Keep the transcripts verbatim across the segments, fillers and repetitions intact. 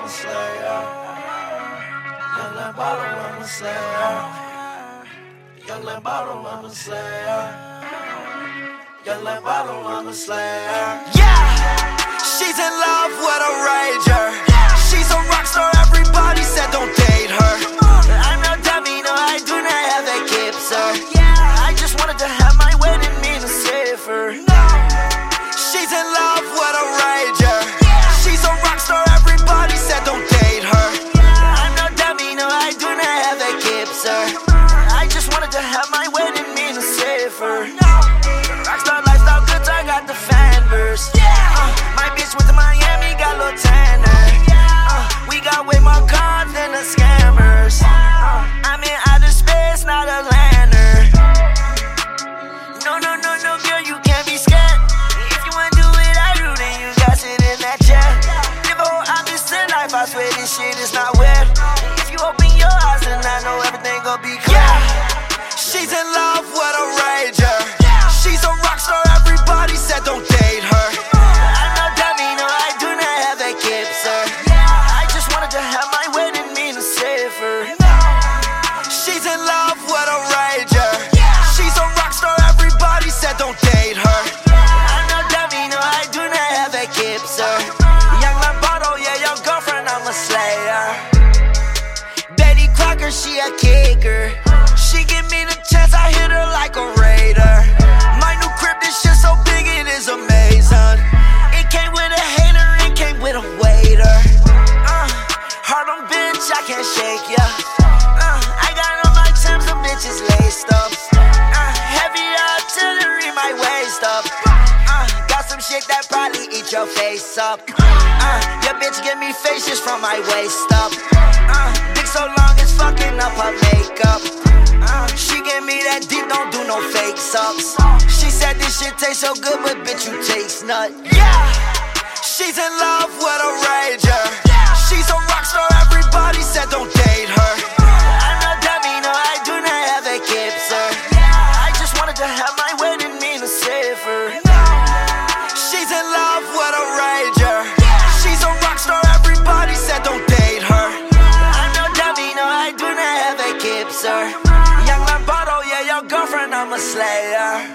slayer. Young Lambato, I'm a slayer. Young Lambato, I'm a slayer. Young Lambato, I'm a slayer. Yeah, she's in love with a rager. She's a rock star, everybody said don't date her. I'm no dummy, no, I do not have a kipser. I just wanted to have my wedding mean to save her. She's in love with a rager. She's a rock star, everybody said don't date her. I'm no dummy, no, I do not have a kipser. I just wanted to have my wedding mean to save her. Rockstar lifestyle goods, I got the fan verse. Uh, my bitch went to Miami, got a little tanner. Uh, we got way more cars than the scammers. Uh, I'm in outer space, not a lander. No, no, no, no, girl, you can't be scared. If you wanna do it, I do, then you got sit in that chair. Live a whole opposite life, I swear this shit is not weird. If you open your eyes, then I know everything gon' be clear. She's in love with a rager. She's a rock star, everybody said don't date her. I'm no dummy, no, I do not have a kipser. I just wanted to have my wedding mean to save her. She's in love with a rager. She's a rock star, everybody said don't date her. I'm no dummy, no, I do not have a kipser. Young Lambato, yeah, your girlfriend, I'm a slayer. Betty Crocker, she a kicker. She give me the chance, I hit her like a raider. My new crib, this shit so big, it is amazing. It came with a hater, it came with a waiter. Uh, Harlem bitch, I can't shake ya. Uh, I got on my Timbs, the bitches laced up. Uh, heavy artillery, my waist up. Uh, got some shit that probably eat your face up. Uh, your bitch give me faces from my waist up. Uh, dick so long, it's fucking up her makeup. Uh, she gave me that deep, don't do no fake subs. She said this shit tastes so good, but bitch, you taste nut. Yeah, she's in love with a rager. She's a rock star, everybody said don't date her. I'm no dummy, no, I do not have a kipser. I just wanted to have my wedding mean to save her. She's in love with a rager. She's a rock star, everybody said don't date her. I'm no dummy, no, I do not have a kipser. Young Lambato, yeah, your girlfriend, I'm a slayer.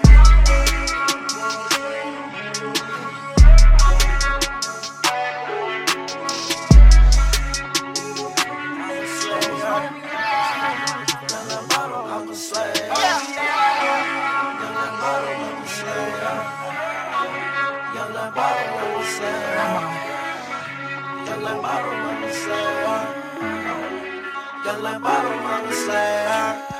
Young Lambato, I'm a slayer. Young Lambato, I'm a slayer. Young Lambato, I'm a slayer. Young Lambato, I'm a slayer. Young Lambato, I'm a slayer.